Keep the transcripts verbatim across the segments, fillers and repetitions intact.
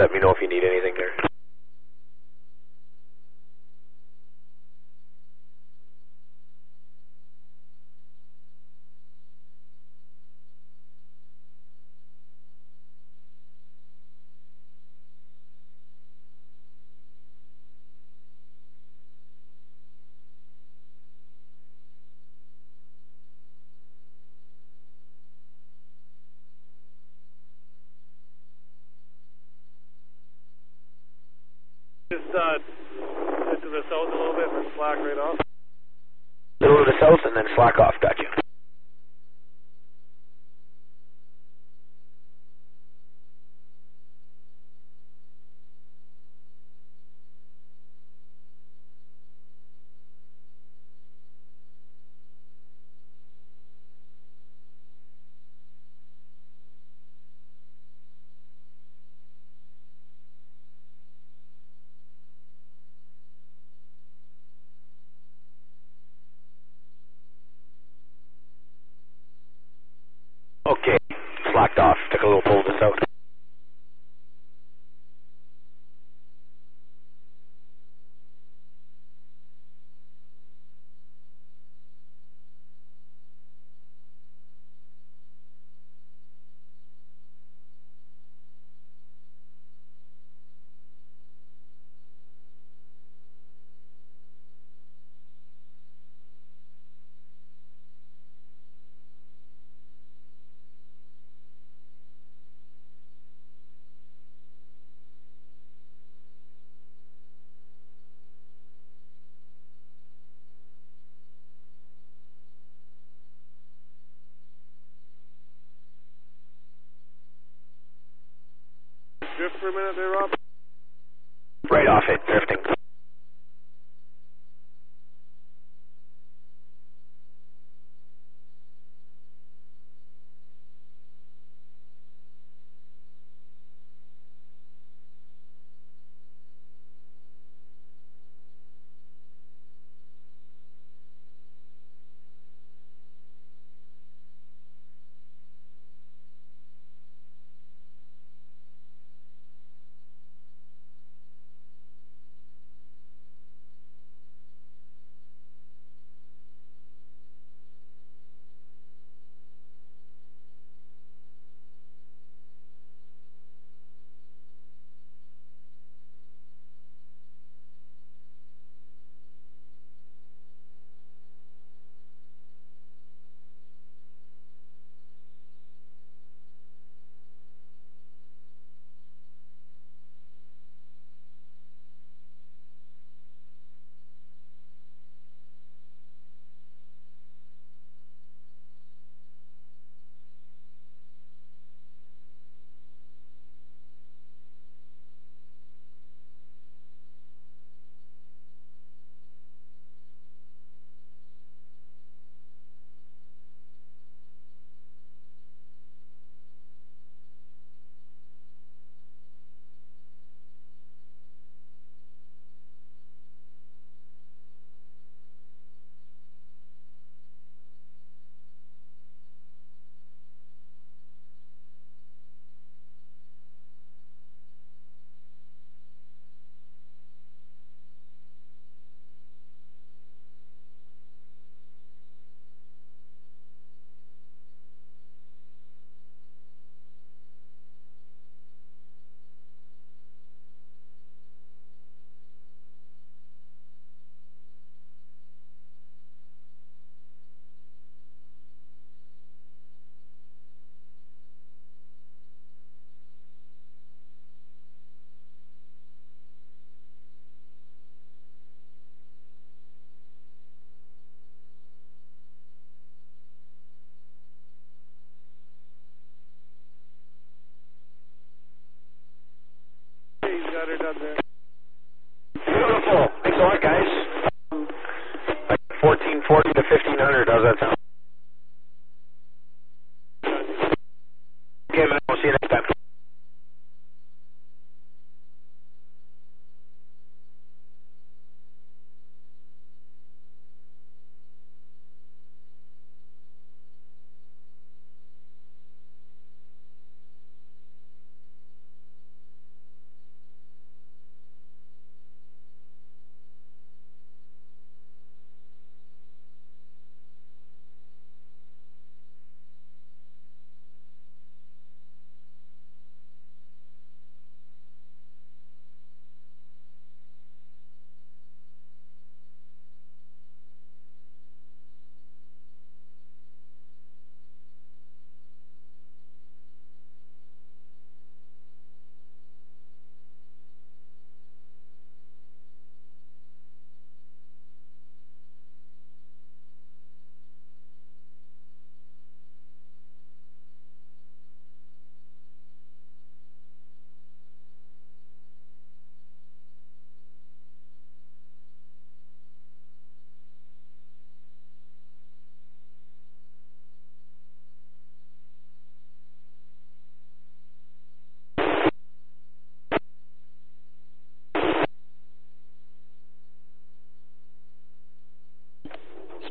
let me know if you need anything there. Just uh, hit to the south a little bit and then slack right off. A little to the south and then slack off, got you. Okay, slacked off, took a little pull to the south. Drift for a minute there, Rob. Right off it, drifting. He's got her done there. Beautiful. Thanks a lot, guys. Like fourteen forty to fifteen hundred, how's that sound? Okay, man, we'll see you next time.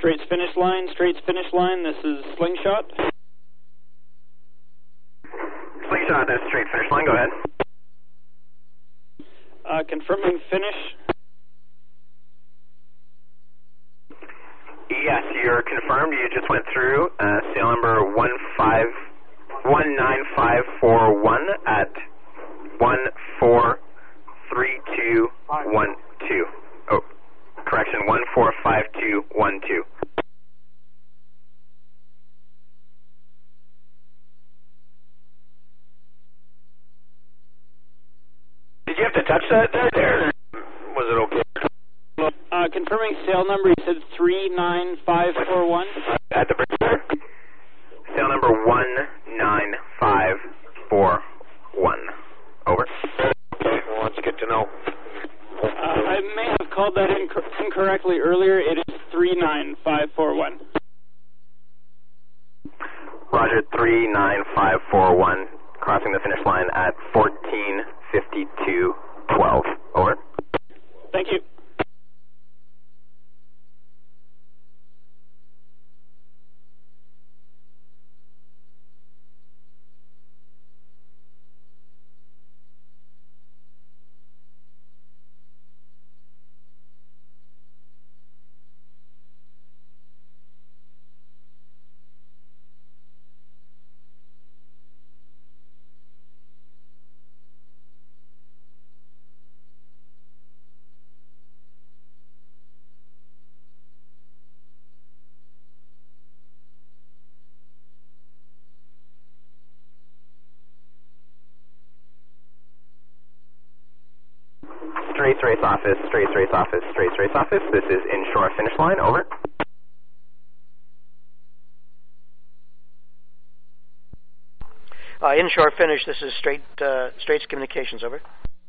Straits finish line, Straits finish line, this is Slingshot. Slingshot, this is Straits finish line, go ahead. Uh, confirming finish. Yes, you're confirmed. You just went through uh, sail number one five one nine five four one at one four three two one two. Oh, correction, one four five two one two. Did you have to touch that there, there? Was it okay? Uh, confirming sail number, you said three nine five four one? At the bridge there? Sail number one nine five four one. Over. Okay, well, that's good to know. Uh, I may have called that inc incorrectly earlier. It is three nine five four one. Roger, three nine five four one, crossing the finish line at fourteen fifty-two twelve. Over. Thank you. Straits race office, Straits race office, Straits race office. This is inshore finish line. Over. Uh, inshore finish. This is Strait uh, Straits Communications. Over.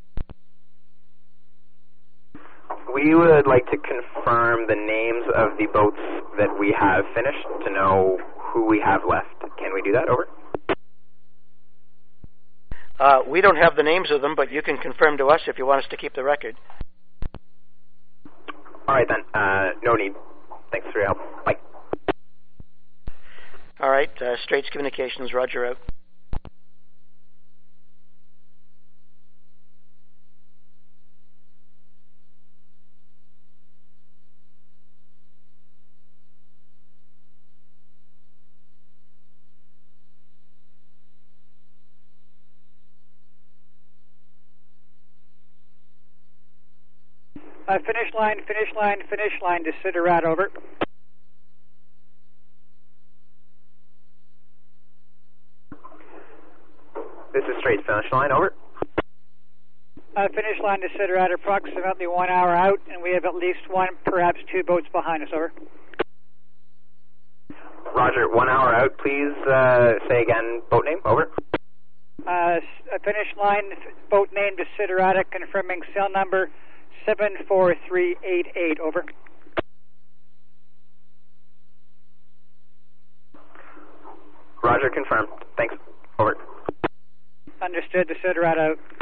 We would like to confirm the names of the boats that we have finished to know who we have left. Can we do that? Over. Uh, we don't have the names of them, but you can confirm to us if you want us to keep the record. All right, then. Uh, no need. Thanks for your help. Bye. All right. Uh, Straits Communications, roger out. Uh, finish line, finish line, finish line to Siderat, over. This is Straits finish line, over. Uh, finish line to Siderat, approximately one hour out, and we have at least one, perhaps two boats behind us, over. Roger, one hour out. Please uh, say again, boat name, over. Uh, finish line, boat name to Siderat, confirming sail number seven four three eight eight, over. Roger, confirmed. Thanks. Over. Understood, to Siderat out.